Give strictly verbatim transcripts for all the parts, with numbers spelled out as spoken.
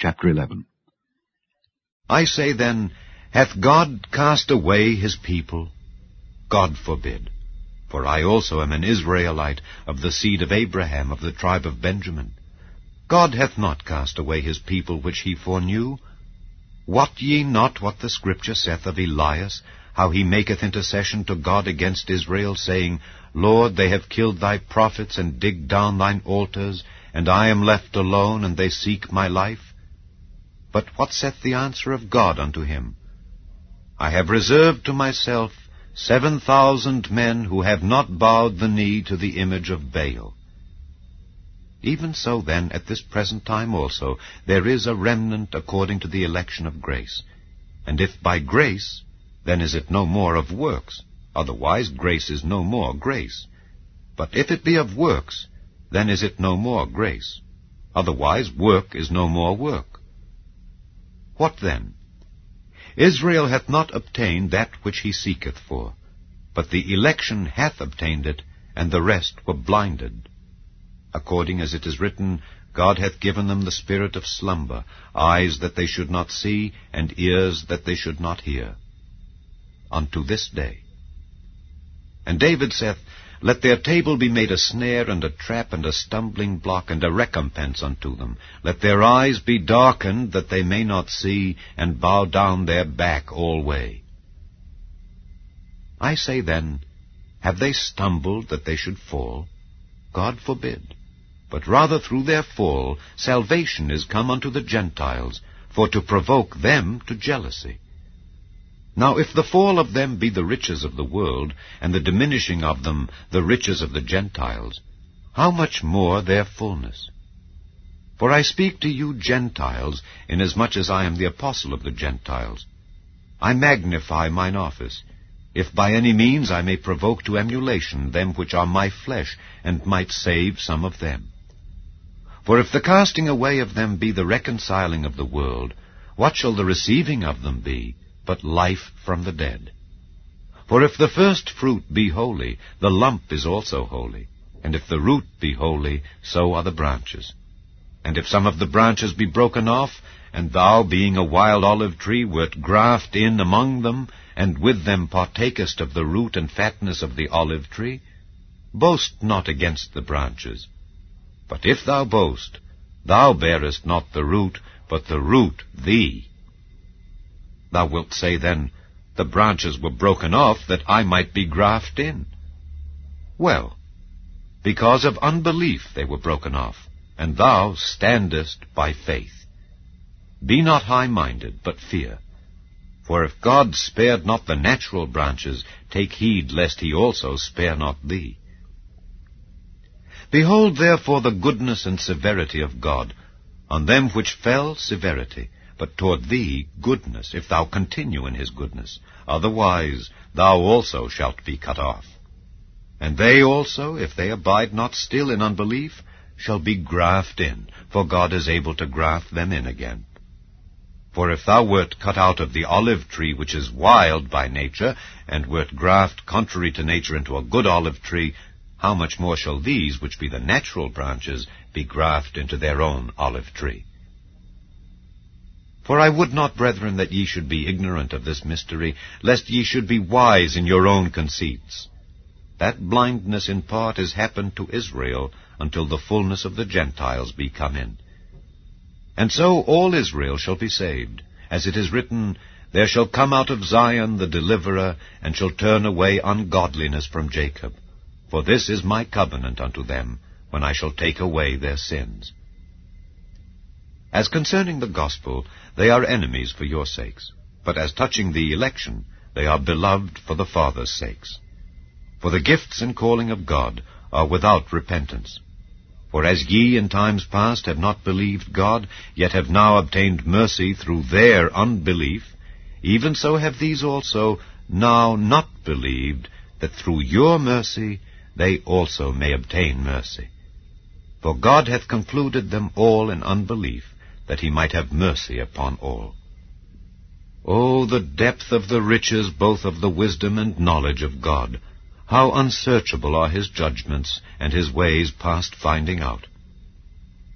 chapter eleven. I say then, hath God cast away his people? God forbid. For I also am an Israelite, of the seed of Abraham, of the tribe of Benjamin. God hath not cast away his people which he foreknew. Wot ye not what the Scripture saith of Elias, how he maketh intercession to God against Israel, saying, Lord, they have killed thy prophets, and digged down thine altars, and I am left alone, and they seek my life? But what saith the answer of God unto him? I have reserved to myself seven thousand men who have not bowed the knee to the image of Baal. Even so then, at this present time also, there is a remnant according to the election of grace. And if by grace, then is it no more of works. Otherwise grace is no more grace. But if it be of works, then is it no more grace. Otherwise work is no more work. What then? Israel hath not obtained that which he seeketh for, but the election hath obtained it, and the rest were blinded. According as it is written, God hath given them the spirit of slumber, eyes that they should not see, and ears that they should not hear, unto this day. And David saith, Let their table be made a snare, and a trap, and a stumbling block, and a recompense unto them. Let their eyes be darkened, that they may not see, and bow down their back alway. I say then, have they stumbled that they should fall? God forbid. But rather through their fall salvation is come unto the Gentiles, for to provoke them to jealousy. Now if the fall of them be the riches of the world, and the diminishing of them the riches of the Gentiles, how much more their fullness? For I speak to you Gentiles, inasmuch as I am the apostle of the Gentiles. I magnify mine office, if by any means I may provoke to emulation them which are my flesh, and might save some of them. For if the casting away of them be the reconciling of the world, what shall the receiving of them be, but life from the dead? For if the first fruit be holy, the lump is also holy. And if the root be holy, so are the branches. And if some of the branches be broken off, and thou, being a wild olive tree, wert graft in among them, and with them partakest of the root and fatness of the olive tree, boast not against the branches. But if thou boast, thou bearest not the root, but the root thee. Thou wilt say then, The branches were broken off, that I might be graft in. Well, because of unbelief they were broken off, and thou standest by faith. Be not high-minded, but fear. For if God spared not the natural branches, take heed lest he also spare not thee. Behold therefore the goodness and severity of God. On them which fell, severity, but toward thee goodness, if thou continue in his goodness. Otherwise thou also shalt be cut off. And they also, if they abide not still in unbelief, shall be graft in, for God is able to graft them in again. For if thou wert cut out of the olive tree which is wild by nature, and wert graft contrary to nature into a good olive tree, how much more shall these, which be the natural branches, be graft into their own olive tree? For I would not, brethren, that ye should be ignorant of this mystery, lest ye should be wise in your own conceits. That blindness in part is happened to Israel, until the fullness of the Gentiles be come in. And so all Israel shall be saved, as it is written, There shall come out of Zion the deliverer, and shall turn away ungodliness from Jacob. For this is my covenant unto them, when I shall take away their sins. As concerning the gospel, they are enemies for your sakes. But as touching the election, they are beloved for the Father's sakes. For the gifts and calling of God are without repentance. For as ye in times past have not believed God, yet have now obtained mercy through their unbelief, even so have these also now not believed, that through your mercy they also may obtain mercy. For God hath concluded them all in unbelief, that he might have mercy upon all. O the depth of the riches both of the wisdom and knowledge of God! How unsearchable are his judgments, and his ways past finding out!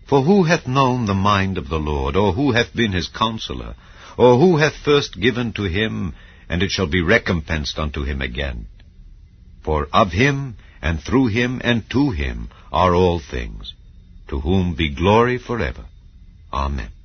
For who hath known the mind of the Lord, or who hath been his counselor, or who hath first given to him, and it shall be recompensed unto him again? For of him, and through him, and to him are all things, to whom be glory forever. Amen.